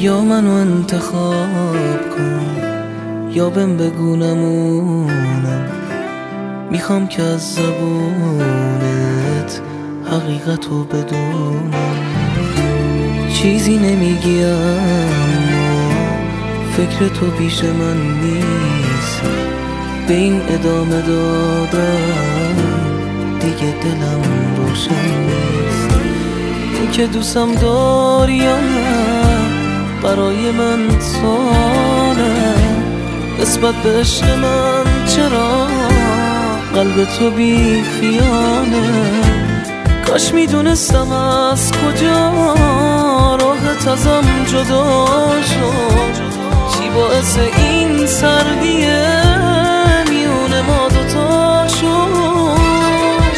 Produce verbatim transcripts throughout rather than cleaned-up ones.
یا منو انتخاب کن یا بهم بگو نمونم. میخوام که از زبونت حقیقتو بدونم. چیزی نمیگی اما فکر تو پیش من نیست. به این ادامه دادم دیگه دلم روشن نیست. این که دوستم داری یا نه برای من سواله. نسبت به عشق من چرا قلب تو بی خیانه؟ کاش میدونستم از کجا راحت ازم جدا شد. چی باعث این سردیه میون ما دوتا شد؟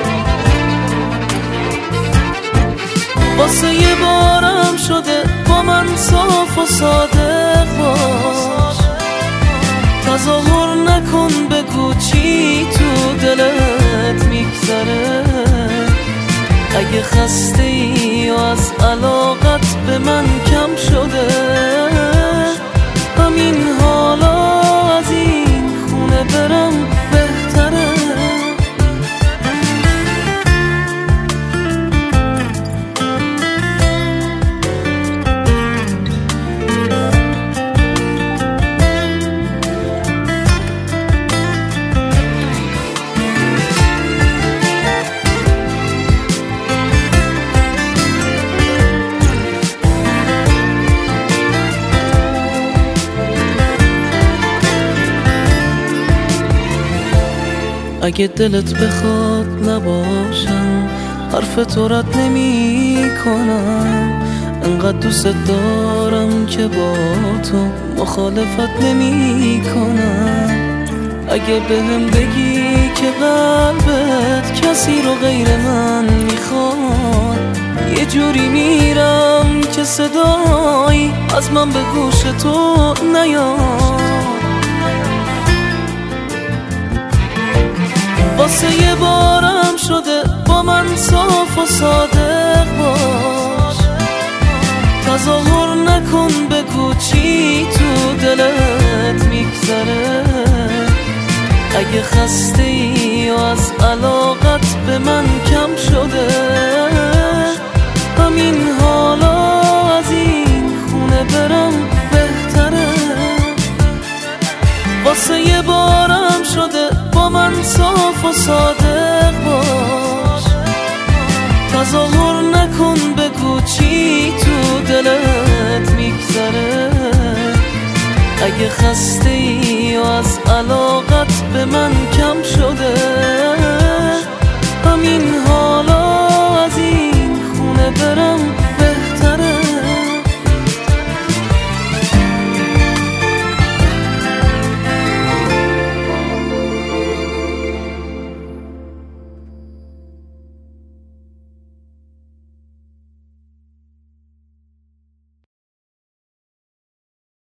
واسه یه بارم شده با من صاف و صادق باش. تظاهر نکن بگو چی تو دلت میگذره. اگه خسته ای و از علاقت به من کم شده، همین حالا از این خونه برم بهتره. اگه دلت بخواد نباشم حرف تو رد نمی کنم. انقدر دوست دارم که با تو مخالفت نمی کنم. اگه بهم بگی که قلبت کسی رو غیر من میخواد، یه جوری میرم که صدایی از من به گوش تو نیاد. واسه یه بارم شده با من صاف و صادق باش. تظاهر نکن بگو چی تو دلت میگذره. اگه خسته ای و از علاقت به من کم شده، همین حالا از این خونه برم بهتره. واسه یه بارم شده با من صاف و صادق باش. تظاهر نکن بگو چی تو دلت میگذره. اگه خسته ای